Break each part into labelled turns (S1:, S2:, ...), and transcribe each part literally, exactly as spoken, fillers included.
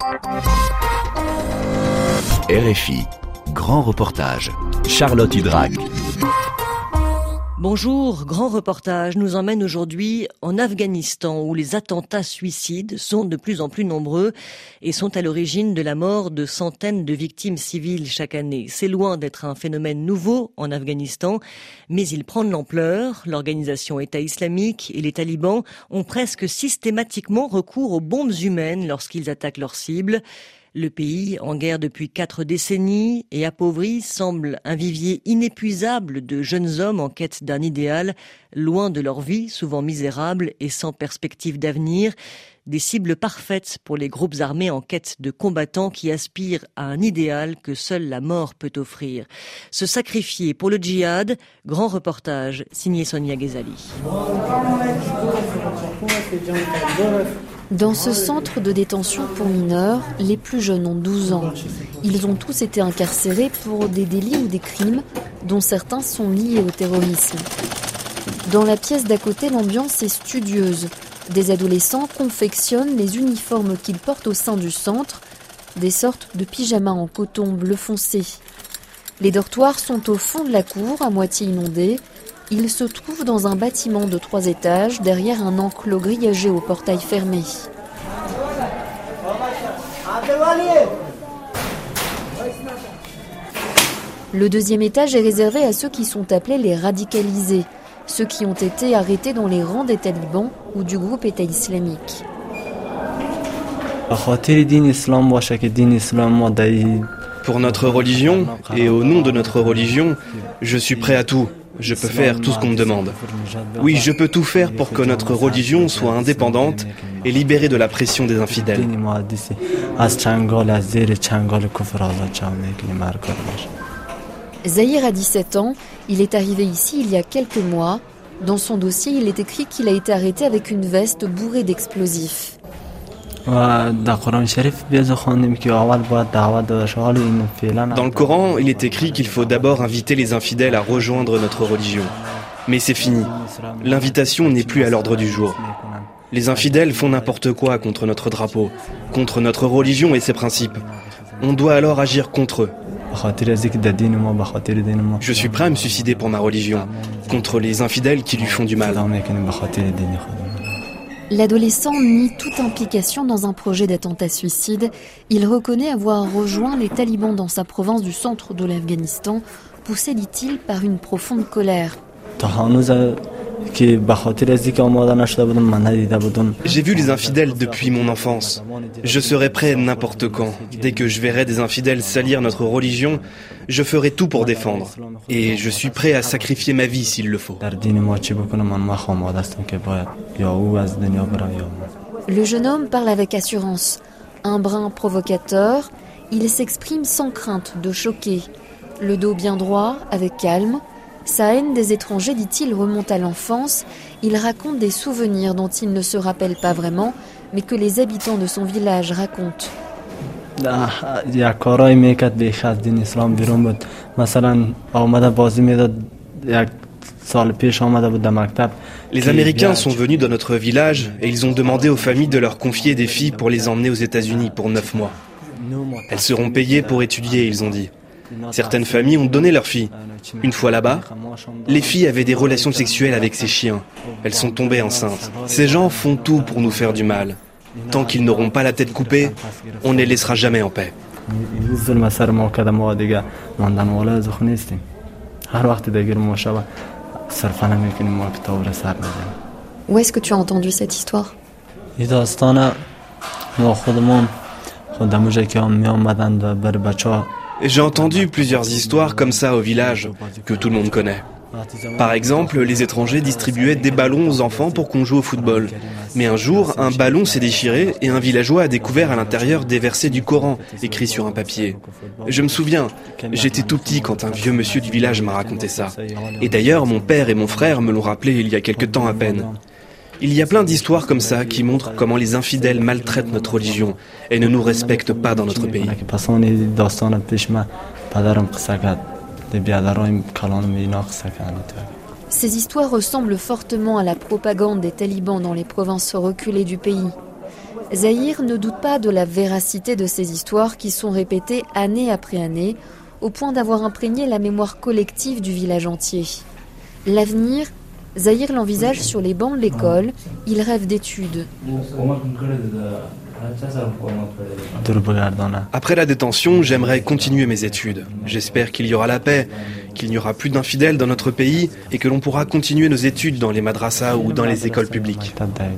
S1: R F I, grand reportage. Charlotte Hydrac.
S2: Bonjour, grand reportage nous emmène aujourd'hui en Afghanistan où les attentats suicides sont de plus en plus nombreux et sont à l'origine de la mort de centaines de victimes civiles chaque année. C'est loin d'être un phénomène nouveau en Afghanistan, mais il prend de l'ampleur. L'organisation État islamique et les talibans ont presque systématiquement recours aux bombes humaines lorsqu'ils attaquent leurs cibles. Le pays, en guerre depuis quatre décennies et appauvri, semble un vivier inépuisable de jeunes hommes en quête d'un idéal, loin de leur vie, souvent misérable et sans perspective d'avenir. Des cibles parfaites pour les groupes armés en quête de combattants qui aspirent à un idéal que seule la mort peut offrir. Se sacrifier pour le djihad, grand reportage signé Sonia Ghezali.
S3: Dans ce centre de détention pour mineurs, les plus jeunes ont douze ans. Ils ont tous été incarcérés pour des délits ou des crimes dont certains sont liés au terrorisme. Dans la pièce d'à côté, l'ambiance est studieuse. Des adolescents confectionnent les uniformes qu'ils portent au sein du centre, des sortes de pyjamas en coton bleu foncé. Les dortoirs sont au fond de la cour, à moitié inondés. Ils se trouvent dans un bâtiment de trois étages, derrière un enclos grillagé au portail fermé. Le deuxième étage est réservé à ceux qui sont appelés les radicalisés, ceux qui ont été arrêtés dans les rangs des talibans ou du groupe État islamique.
S4: Pour notre religion, et au nom de notre religion, je suis prêt à tout. Je peux faire tout ce qu'on me demande. Oui, je peux tout faire pour que notre religion soit indépendante et libérée de la pression des infidèles.
S3: Zahir a dix-sept ans, il est arrivé ici il y a quelques mois. Dans son dossier, il est écrit qu'il a été arrêté avec une veste bourrée d'explosifs.
S4: Dans le Coran, il est écrit qu'il faut d'abord inviter les infidèles à rejoindre notre religion. Mais c'est fini. L'invitation n'est plus à l'ordre du jour. Les infidèles font n'importe quoi contre notre drapeau, contre notre religion et ses principes. On doit alors agir contre eux. Je suis prêt à me suicider pour ma religion, contre les infidèles qui lui font du mal.
S3: L'adolescent nie toute implication dans un projet d'attentat suicide. Il reconnaît avoir rejoint les talibans dans sa province du centre de l'Afghanistan, poussé, dit-il, par une profonde colère.
S4: J'ai vu les infidèles depuis mon enfance. Je serai prêt n'importe quand. Dès que je verrai des infidèles salir notre religion, je ferai tout pour défendre. Et je suis prêt à sacrifier ma vie s'il le faut.
S3: Le jeune homme parle avec assurance. Un brin provocateur, il s'exprime sans crainte de choquer. Le dos bien droit, avec calme. Sa haine des étrangers, dit-il, remonte à l'enfance. Il raconte des souvenirs dont il ne se rappelle pas vraiment, mais que les habitants de son village racontent.
S4: Les Américains sont venus dans notre village et ils ont demandé aux familles de leur confier des filles pour les emmener aux États-Unis pour neuf mois. Elles seront payées pour étudier, ils ont dit. Certaines familles ont donné leurs filles. Une fois là-bas, les filles avaient des relations sexuelles avec ces chiens. Elles sont tombées enceintes. Ces gens font tout pour nous faire du mal. Tant qu'ils n'auront pas la tête coupée, on ne les laissera jamais en paix.
S3: Où est-ce que tu as entendu cette histoire ?
S4: J'ai entendu plusieurs histoires comme ça au village, que tout le monde connaît. Par exemple, les étrangers distribuaient des ballons aux enfants pour qu'on joue au football. Mais un jour, un ballon s'est déchiré et un villageois a découvert à l'intérieur des versets du Coran, écrits sur un papier. Je me souviens, j'étais tout petit quand un vieux monsieur du village m'a raconté ça. Et d'ailleurs, mon père et mon frère me l'ont rappelé il y a quelque temps à peine. Il y a plein d'histoires comme ça qui montrent comment les infidèles maltraitent notre religion et ne nous respectent pas dans notre pays.
S3: Ces histoires ressemblent fortement à la propagande des talibans dans les provinces reculées du pays. Zahir ne doute pas de la véracité de ces histoires qui sont répétées année après année, au point d'avoir imprégné la mémoire collective du village entier. L'avenir, Zahir l'envisage sur les bancs de l'école, il rêve d'études.
S4: Après la détention, j'aimerais continuer mes études. J'espère qu'il y aura la paix, qu'il n'y aura plus d'infidèles dans notre pays et que l'on pourra continuer nos études dans les madrasas ou dans les écoles publiques.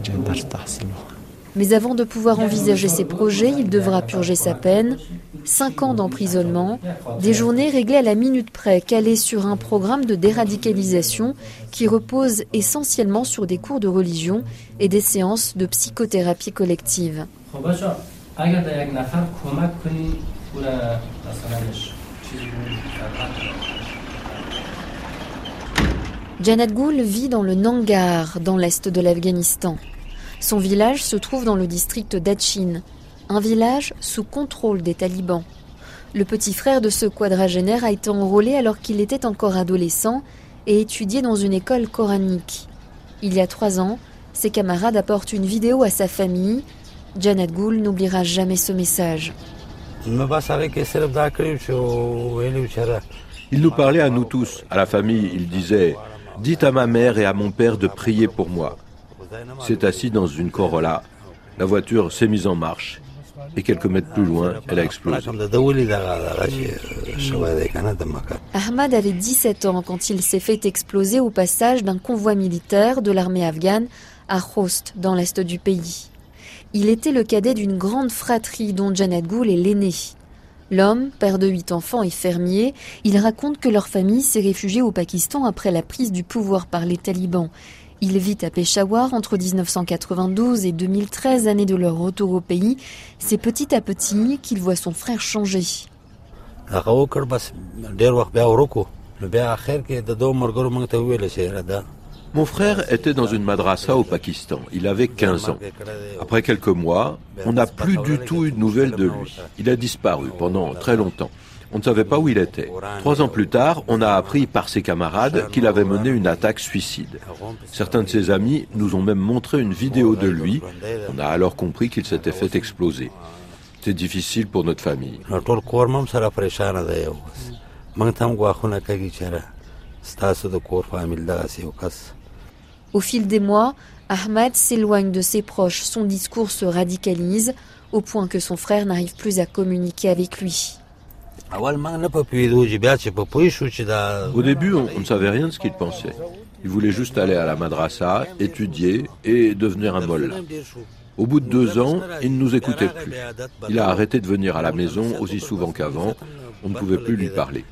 S3: Mais avant de pouvoir envisager ses projets, il devra purger sa peine. Cinq ans d'emprisonnement, des journées réglées à la minute près, calées sur un programme de déradicalisation qui repose essentiellement sur des cours de religion et des séances de psychothérapie collective. Janat Gul vit dans le Nangarhar, dans l'est de l'Afghanistan. Son village se trouve dans le district d'Achin, un village sous contrôle des talibans. Le petit frère de ce quadragénaire a été enrôlé alors qu'il était encore adolescent et étudiait dans une école coranique. Il y a trois ans, ses camarades apportent une vidéo à sa famille. Janat Gul n'oubliera jamais ce message.
S5: Il nous parlait à nous tous, à la famille. Il disait « Dites à ma mère et à mon père de prier pour moi ». S'est assis dans une Corolla. La voiture s'est mise en marche. Et quelques mètres plus loin, elle a explosé.
S3: Ahmad avait dix-sept ans quand il s'est fait exploser au passage d'un convoi militaire de l'armée afghane à Khost, dans l'est du pays. Il était le cadet d'une grande fratrie dont Janat Gul est l'aîné. L'homme, père de huit enfants et fermier, il raconte que leur famille s'est réfugiée au Pakistan après la prise du pouvoir par les talibans. Il vit à Peshawar entre dix-neuf cent quatre-vingt-douze et deux mille treize, année de leur retour au pays. C'est petit à petit qu'il voit son frère changer.
S5: Mon frère était dans une madrasa au Pakistan. Il avait quinze ans. Après quelques mois, on n'a plus du tout eu de nouvelles de lui. Il a disparu pendant très longtemps. On ne savait pas où il était. Trois ans plus tard, on a appris par ses camarades qu'il avait mené une attaque suicide. Certains de ses amis nous ont même montré une vidéo de lui. On a alors compris qu'il s'était fait exploser. C'est difficile pour notre famille.
S3: Au fil des mois, Ahmad s'éloigne de ses proches. Son discours se radicalise au point que son frère n'arrive plus à communiquer avec lui.
S5: Au début, on, on ne savait rien de ce qu'il pensait. Il voulait juste aller à la madrasa, étudier et devenir un mollah. Au bout de deux ans, il ne nous écoutait plus. Il a arrêté de venir à la maison aussi souvent qu'avant. On ne pouvait plus lui parler.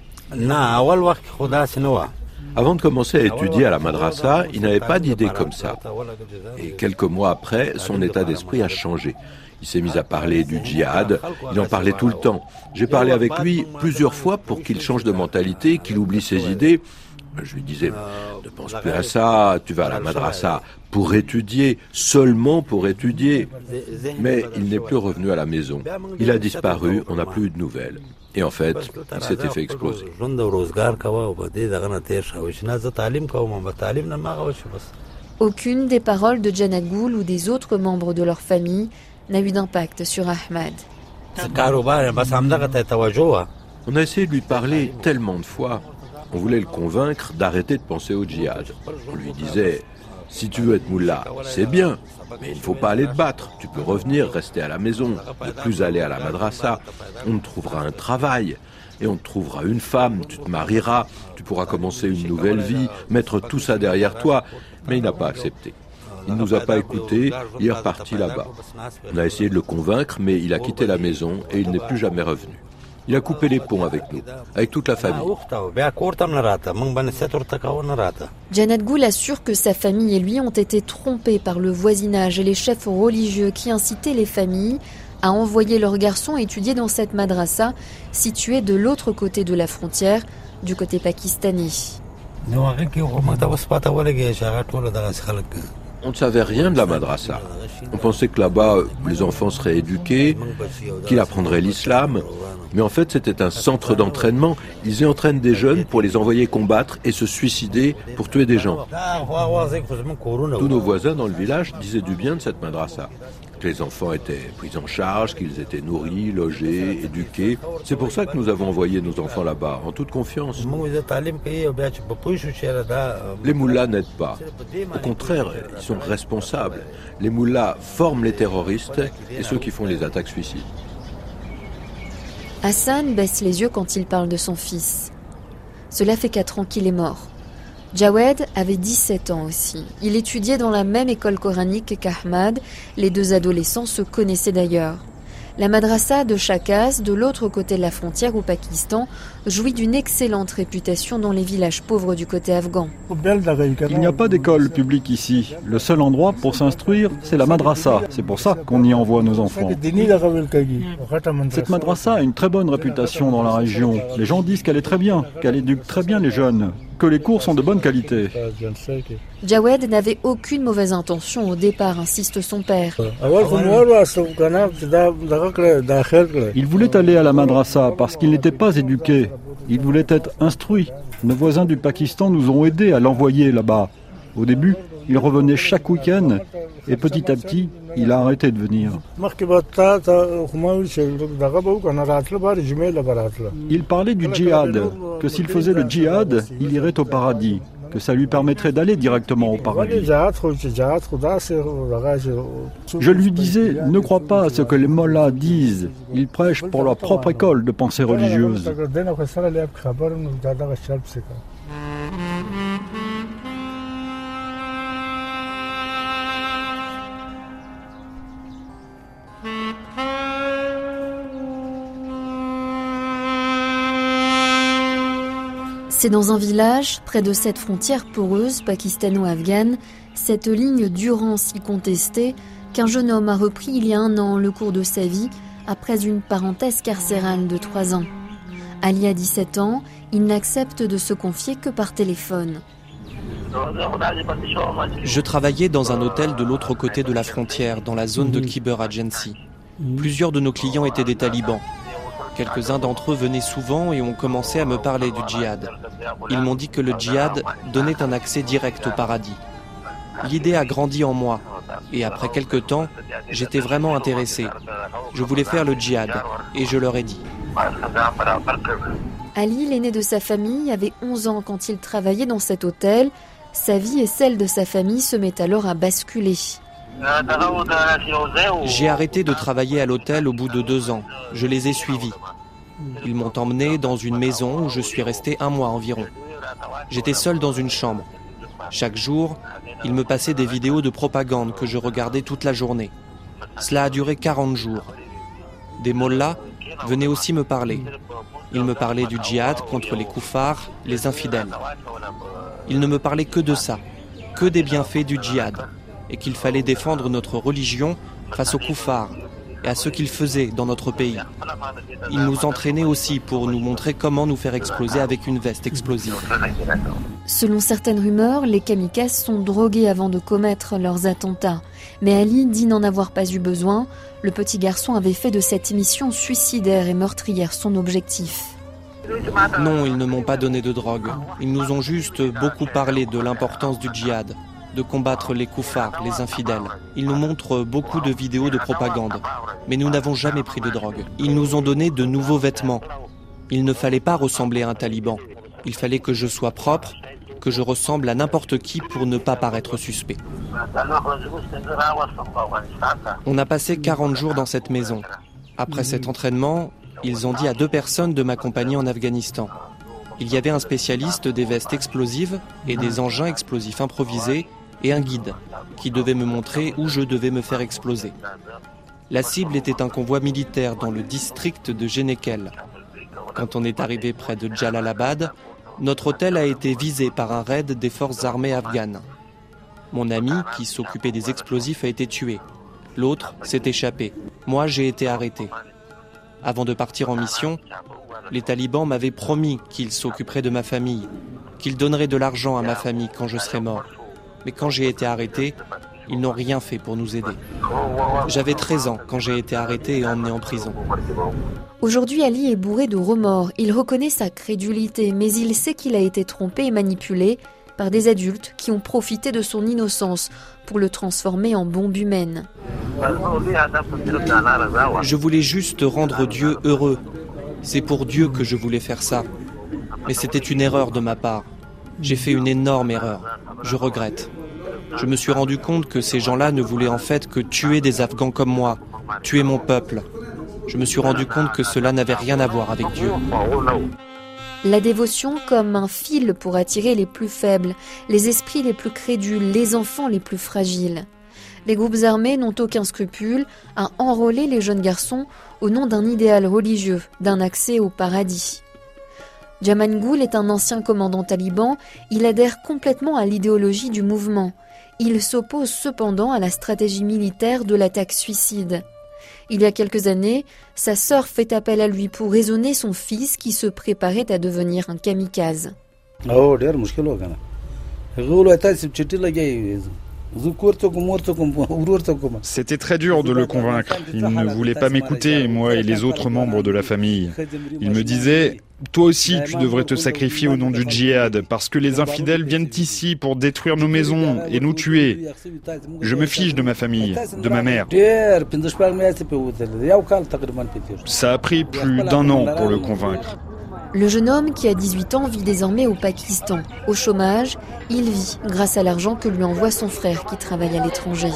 S5: Avant de commencer à étudier à la madrasa, il n'avait pas d'idée comme ça. Et quelques mois après, son état d'esprit a changé. Il s'est mis à parler du djihad, il en parlait tout le temps. J'ai parlé avec lui plusieurs fois pour qu'il change de mentalité, qu'il oublie ses idées. Je lui disais, ne pense plus à ça, tu vas à la madrasa pour étudier, seulement pour étudier. Mais il n'est plus revenu à la maison. Il a disparu, on n'a plus eu de nouvelles. Et en fait, il s'était fait exploser.
S3: Aucune des paroles de Janat Gul ou des autres membres de leur famille n'a eu d'impact sur Ahmad.
S5: On a essayé de lui parler tellement de fois. On voulait le convaincre d'arrêter de penser au djihad. On lui disait, si tu veux être moullah, c'est bien, mais il ne faut pas aller te battre. Tu peux revenir, rester à la maison, ne plus aller à la madrasa. On te trouvera un travail et on te trouvera une femme, tu te marieras, tu pourras commencer une nouvelle vie, mettre tout ça derrière toi. Mais il n'a pas accepté. Il ne nous a pas écoutés, il est reparti là-bas. On a essayé de le convaincre, mais il a quitté la maison et il n'est plus jamais revenu. Il a coupé les ponts avec nous, avec toute la famille.
S3: Janat Gul assure que sa famille et lui ont été trompés par le voisinage et les chefs religieux qui incitaient les familles à envoyer leurs garçons étudier dans cette madrasa située de l'autre côté de la frontière, du côté pakistanais.
S5: On ne savait rien de la madrasa. On pensait que là-bas, les enfants seraient éduqués, qu'ils apprendraient l'islam. Mais en fait, c'était un centre d'entraînement. Ils y entraînent des jeunes pour les envoyer combattre et se suicider pour tuer des gens. Tous nos voisins dans le village disaient du bien de cette madrasa. que les enfants étaient pris en charge, qu'ils étaient nourris, logés, éduqués. C'est pour ça que nous avons envoyé nos enfants là-bas, en toute confiance. Les moullahs n'aident pas. Au contraire, ils sont responsables. Les moullahs forment les terroristes et ceux qui font les attaques suicides.
S3: Hassan baisse les yeux quand il parle de son fils. Cela fait quatre ans qu'il est mort. Jawed avait dix-sept ans aussi. Il étudiait dans la même école coranique qu'Ahmad. Les deux adolescents se connaissaient d'ailleurs. La madrasa de Shakaz, de l'autre côté de la frontière au Pakistan, jouit d'une excellente réputation dans les villages pauvres du côté afghan.
S6: Il n'y a pas d'école publique ici. Le seul endroit pour s'instruire, c'est la madrasa. C'est pour ça qu'on y envoie nos enfants. Cette madrasa a une très bonne réputation dans la région. Les gens disent qu'elle est très bien, qu'elle éduque très bien les jeunes, que les cours sont de bonne qualité.
S3: Jawed n'avait aucune mauvaise intention au départ, insiste son père.
S6: Il voulait aller à la madrasa parce qu'il n'était pas éduqué. Il voulait être instruit. Nos voisins du Pakistan nous ont aidés à l'envoyer là-bas. Au début, il revenait chaque week-end et petit à petit, il a arrêté de venir. Il parlait du djihad, que s'il faisait le djihad, il irait au paradis, que ça lui permettrait d'aller directement au paradis. Je lui disais, ne crois pas à ce que les mollahs disent, ils prêchent pour leur propre école de pensée religieuse.
S3: C'est dans un village, près de cette frontière poreuse pakistano-afghane, cette ligne durant si contestée, qu'un jeune homme a repris il y a un an le cours de sa vie après une parenthèse carcérale de trois ans. Ali a dix-sept ans, il n'accepte de se confier que par téléphone.
S7: Je travaillais dans un hôtel de l'autre côté de la frontière, dans la zone de Khyber Agency. Plusieurs de nos clients étaient des talibans. Quelques-uns d'entre eux venaient souvent et ont commencé à me parler du djihad. Ils m'ont dit que le djihad donnait un accès direct au paradis. L'idée a grandi en moi et après quelques temps, j'étais vraiment intéressé. Je voulais faire le djihad et je leur ai dit.
S3: Ali, l'aîné de sa famille, avait onze ans quand il travaillait dans cet hôtel. Sa vie et celle de sa famille se mettent alors à basculer.
S7: J'ai arrêté de travailler à l'hôtel au bout de deux ans. Je les ai suivis. Ils m'ont emmené dans une maison où je suis resté un mois environ. J'étais seul dans une chambre. Chaque jour, ils me passaient des vidéos de propagande que je regardais toute la journée. Cela a duré quarante jours. Des mollahs venaient aussi me parler. Ils me parlaient du djihad contre les koufars, les infidèles. Ils ne me parlaient que de ça, que des bienfaits du djihad, et qu'il fallait défendre notre religion face aux koufars et à ce qu'ils faisaient dans notre pays. Ils nous entraînaient aussi pour nous montrer comment nous faire exploser avec une veste explosive.
S3: Selon certaines rumeurs, les kamikazes sont drogués avant de commettre leurs attentats. Mais Ali dit n'en avoir pas eu besoin. Le petit garçon avait fait de cette mission suicidaire et meurtrière son objectif.
S7: Non, ils ne m'ont pas donné de drogue. Ils nous ont juste beaucoup parlé de l'importance du djihad, de combattre les koufars, les infidèles. Ils nous montrent beaucoup de vidéos de propagande, mais nous n'avons jamais pris de drogue. Ils nous ont donné de nouveaux vêtements. Il ne fallait pas ressembler à un taliban. Il fallait que je sois propre, que je ressemble à n'importe qui pour ne pas paraître suspect. On a passé quarante jours dans cette maison. Après cet entraînement, ils ont dit à deux personnes de m'accompagner en Afghanistan. Il y avait un spécialiste des vestes explosives et des engins explosifs improvisés et un guide qui devait me montrer où je devais me faire exploser. La cible était un convoi militaire dans le district de Genekel. Quand on est arrivé près de Jalalabad, notre hôtel a été visé par un raid des forces armées afghanes. Mon ami, qui s'occupait des explosifs, a été tué. L'autre s'est échappé. Moi, j'ai été arrêté. Avant de partir en mission, les talibans m'avaient promis qu'ils s'occuperaient de ma famille, qu'ils donneraient de l'argent à ma famille quand je serais mort. Mais quand j'ai été arrêté, ils n'ont rien fait pour nous aider. J'avais treize ans quand j'ai été arrêté et emmené en prison.
S3: Aujourd'hui, Ali est bourré de remords. Il reconnaît sa crédulité, mais il sait qu'il a été trompé et manipulé par des adultes qui ont profité de son innocence pour le transformer en bombe humaine.
S7: Je voulais juste rendre Dieu heureux. C'est pour Dieu que je voulais faire ça. Mais c'était une erreur de ma part. J'ai fait une énorme erreur. Je regrette. Je me suis rendu compte que ces gens-là ne voulaient en fait que tuer des Afghans comme moi, tuer mon peuple. Je me suis rendu compte que cela n'avait rien à voir avec Dieu.
S3: La dévotion comme un fil pour attirer les plus faibles, les esprits les plus crédules, les enfants les plus fragiles. Les groupes armés n'ont aucun scrupule à enrôler les jeunes garçons au nom d'un idéal religieux, d'un accès au paradis. Jaman Gul est un ancien commandant taliban, il adhère complètement à l'idéologie du mouvement. Il s'oppose cependant à la stratégie militaire de l'attaque suicide. Il y a quelques années, sa sœur fait appel à lui pour raisonner son fils qui se préparait à devenir un kamikaze.
S8: C'était très dur de le convaincre. Il ne voulait pas m'écouter, moi et les autres membres de la famille. Il me disait « Toi aussi, tu devrais te sacrifier au nom du djihad, parce que les infidèles viennent ici pour détruire nos maisons et nous tuer. » Je me fiche de ma famille, de ma mère. Ça a pris plus d'un an pour le convaincre.
S3: Le jeune homme qui a dix-huit ans vit désormais au Pakistan. Au chômage, il vit grâce à l'argent que lui envoie son frère qui travaille à l'étranger.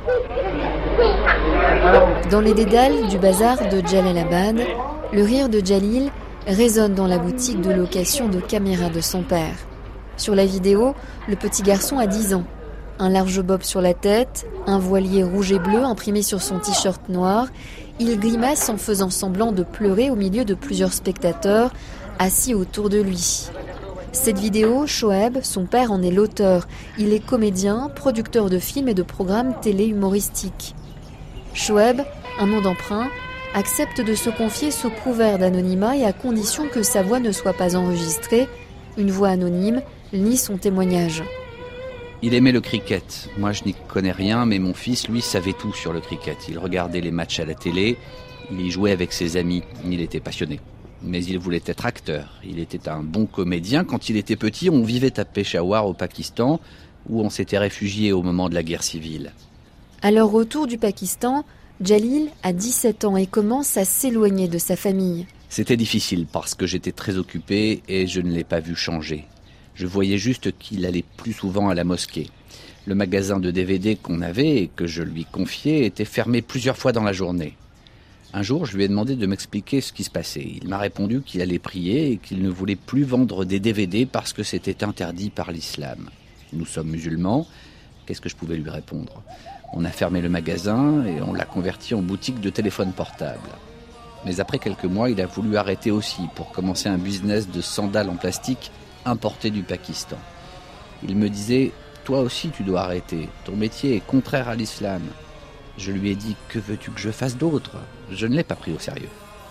S3: Dans les dédales du bazar de Jalalabad, le rire de Jalil résonne dans la boutique de location de caméras de son père. Sur la vidéo, le petit garçon a dix ans. Un large bob sur la tête, un voilier rouge et bleu imprimé sur son t-shirt noir. Il grimace en faisant semblant de pleurer au milieu de plusieurs spectateurs assis autour de lui. Cette vidéo, Shoaib, son père, en est l'auteur. Il est comédien, producteur de films et de programmes télé-humoristiques. Shoaib, un nom d'emprunt, accepte de se confier sous couvert d'anonymat et à condition que sa voix ne soit pas enregistrée. Une voix anonyme lit son témoignage.
S9: Il aimait le cricket. Moi, je n'y connais rien, mais mon fils, lui, savait tout sur le cricket. Il regardait les matchs à la télé, il y jouait avec ses amis, il était passionné. Mais il voulait être acteur. Il était un bon comédien. Quand il était petit, on vivait à Peshawar, au Pakistan, où on s'était réfugié au moment de la guerre civile.
S3: À leur retour du Pakistan, Jalil a dix-sept ans et commence à s'éloigner de sa famille.
S9: C'était difficile parce que j'étais très occupé et je ne l'ai pas vu changer. Je voyais juste qu'il allait plus souvent à la mosquée. Le magasin de D V D qu'on avait et que je lui confiais était fermé plusieurs fois dans la journée. Un jour, je lui ai demandé de m'expliquer ce qui se passait. Il m'a répondu qu'il allait prier et qu'il ne voulait plus vendre des D V D parce que c'était interdit par l'islam. Nous sommes musulmans, qu'est-ce que je pouvais lui répondre ? On a fermé le magasin et on l'a converti en boutique de téléphone portable. Mais après quelques mois, il a voulu arrêter aussi pour commencer un business de sandales en plastique importé du Pakistan. Il me disait « Toi aussi tu dois arrêter, ton métier est contraire à l'islam ». Je lui ai dit « Que veux-tu que je fasse d'autre ?» Je ne l'ai pas pris au sérieux.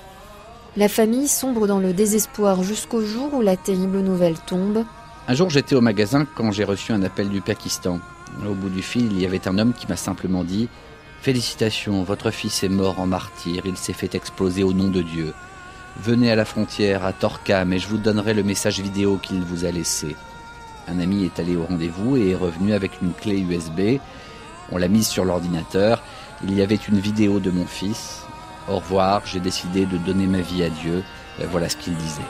S3: La famille sombre dans le désespoir jusqu'au jour où la terrible nouvelle tombe.
S9: Un jour j'étais au magasin quand j'ai reçu un appel du Pakistan. Au bout du fil, il y avait un homme qui m'a simplement dit « Félicitations, votre fils est mort en martyr, il s'est fait exploser au nom de Dieu. Venez à la frontière, à Torkham, et je vous donnerai le message vidéo qu'il vous a laissé. » Un ami est allé au rendez-vous et est revenu avec une clé U S B. On l'a mise sur l'ordinateur. Il y avait une vidéo de mon fils. Au revoir, j'ai décidé de donner ma vie à Dieu. Voilà ce qu'il disait.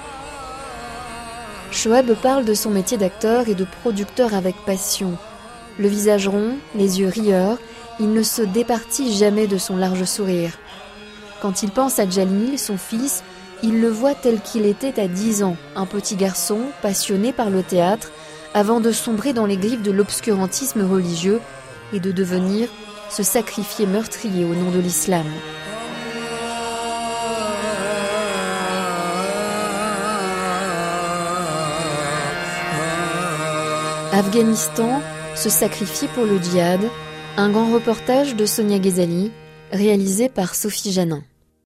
S3: Shoaib parle de son métier d'acteur et de producteur avec passion. Le visage rond, les yeux rieurs, il ne se départit jamais de son large sourire. Quand il pense à Jalil, son fils, il le voit tel qu'il était à dix ans, un petit garçon passionné par le théâtre, avant de sombrer dans les griffes de l'obscurantisme religieux et de devenir ce sacrifié meurtrier au nom de l'islam. Afghanistan, se sacrifier pour le djihad, un grand reportage de Sonia Ghezali, réalisé par Sophie Janin.